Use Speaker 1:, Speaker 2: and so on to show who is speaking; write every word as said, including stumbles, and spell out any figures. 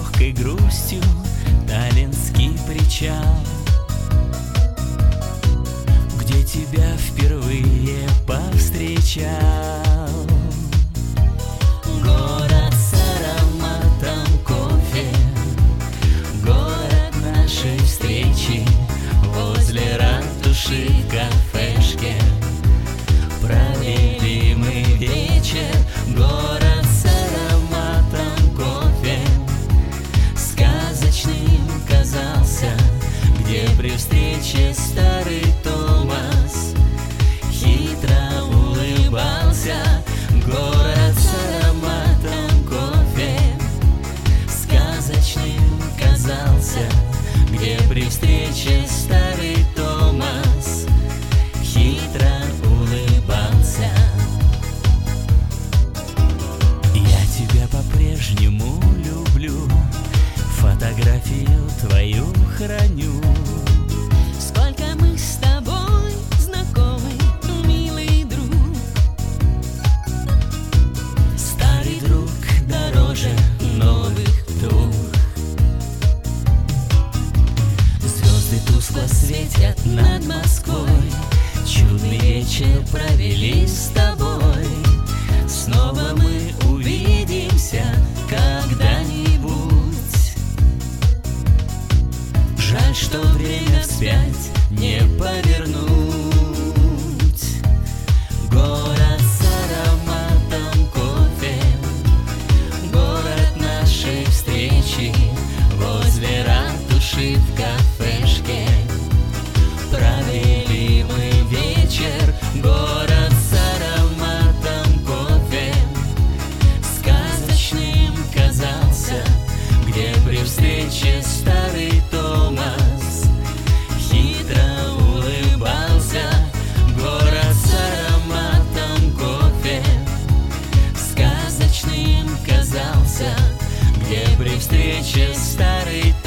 Speaker 1: легкой грустью таллинский причал, где тебя впервые повстречал. Город с ароматом кофе, город нашей встречи возле ратуши в кафешке. Провели мы вечер, город с ароматом кофе сказочным казался, где при встрече старый Томас хитро улыбался. Город с ароматом кофе сказочным казался, где при встрече старый Томас хитро улыбался. Я тебя по-прежнему люблю, фотографию твою храню.
Speaker 2: Сколько мы с тобой знакомы, милый друг.
Speaker 1: Старый друг дороже новых двух. Звезды тускло светят над Москвой, чудный вечер провели с тобой. Снова мы увидимся когда-нибудь. Жаль, что время вспять не повернуть. Город с ароматом кофе, город нашей встречи возле ратуши в кафешке. Провели мы вечер, город с ароматом кофе сказочным казался, где при встрече старый Томас хитро улыбался. Город с ароматом кофе сказочным казался, где при встрече старый